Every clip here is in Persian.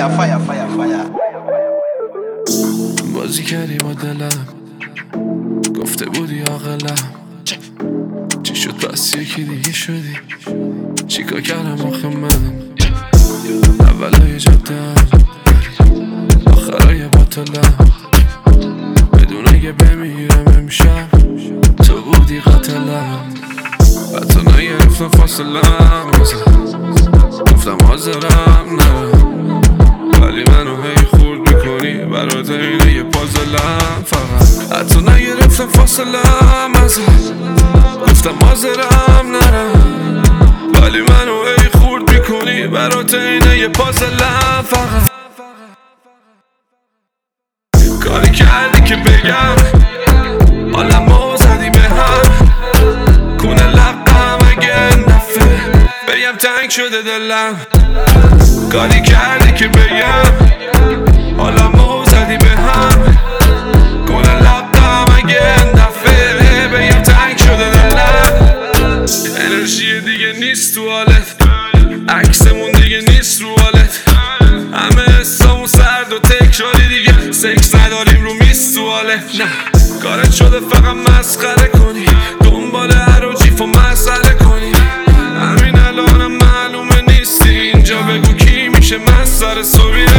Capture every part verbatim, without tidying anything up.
فایا فایا فایا فایا. بازی کردی با دلم، گفته بودی عاقلم، چی شد پس یکی دیگه شدی؟ چیکار کردم آخه من؟ اولای جدم آخرای باطلم، بدون اگه بمیرم امشب تو بودی قاتلم. حتی نگرفتم فاصلم، گفتم حاضرم نرم، ولی منو هی خورد میکنی برات اینه یه پازلم. فقط حتی نگرفتم فاصلم ازت، گفتم حاضرم نرم، ولی منو هی خورد میکنی برات اینه یه پازلم. فقط کاری کردی که بگم حالمو زدی به هم، کونه لقم اگه نفه بگم تنگ شده دلم. کاری کردی که بگم حالمو زدی به هم، کونه لقم اگه نفه بگم تنگ شده دلم. انرژی دیگه نیست تو حالت، عکسمون دیگه نیست رو حالت، همه حسامون سرد و تکراری دیگه، سکس نداریم رو میست تو حالت. نه کارت شده فقط مسخره کنی، دنبال هر و جیف و مسئله کنی، همین الانم معلومه نیستی اینجا، بگو کی میشه من سر صبیره.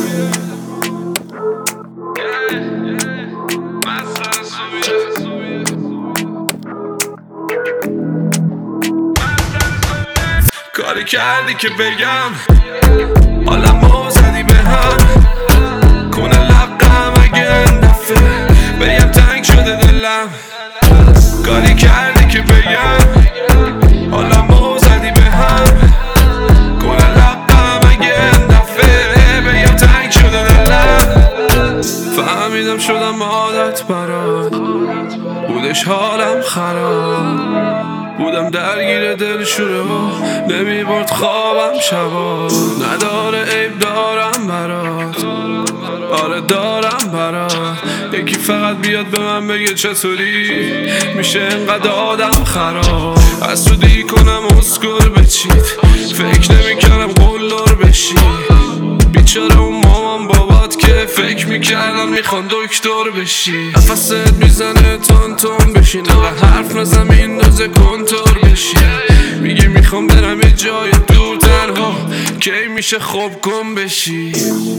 کاری کردی که بگم حالمو زدی به هم، کونه لقم اگه نفه بگم تنگ شده دلم. کاری کردی که بگم حالمو زدی به هم، کونه لقم اگه نفه بگم تنگ شده دلم. فهمیدم شدم عادت برات، بودش حالم خراب، بودم درگیر دلشوره و نمیبرد خوابم شبا. نداره عیب دارم برات، آره دارم برات، یکی فقط بیاد به من بگه چطوری میشه انقدر آدم خراب. حسودی کنم اسکر بچید، فکر نمیکردم قلدر بشی، بیچاره اون مامان بابات که فکر میکردن میخوان دکتر بشی. نفست میزنه تون تون بشی، نقدر حرف نزم این دوزه کنتور بشی، میگی میخوام برم یه جای دور تنها، کی میشه خوب کن بشی.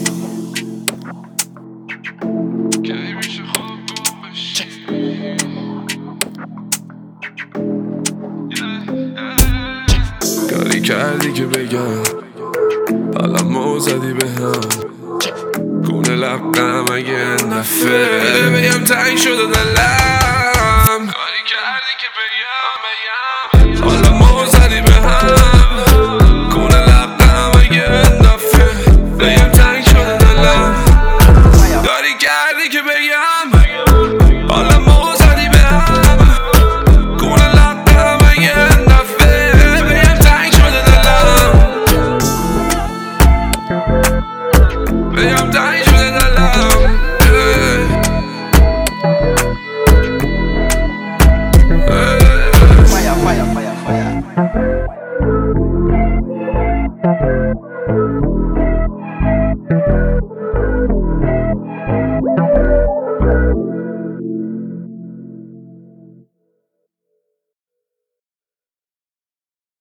کاری کردی که بگم حالمو زدی به هم، کونه لقم اگه نفه بگم تنگ شده دلم.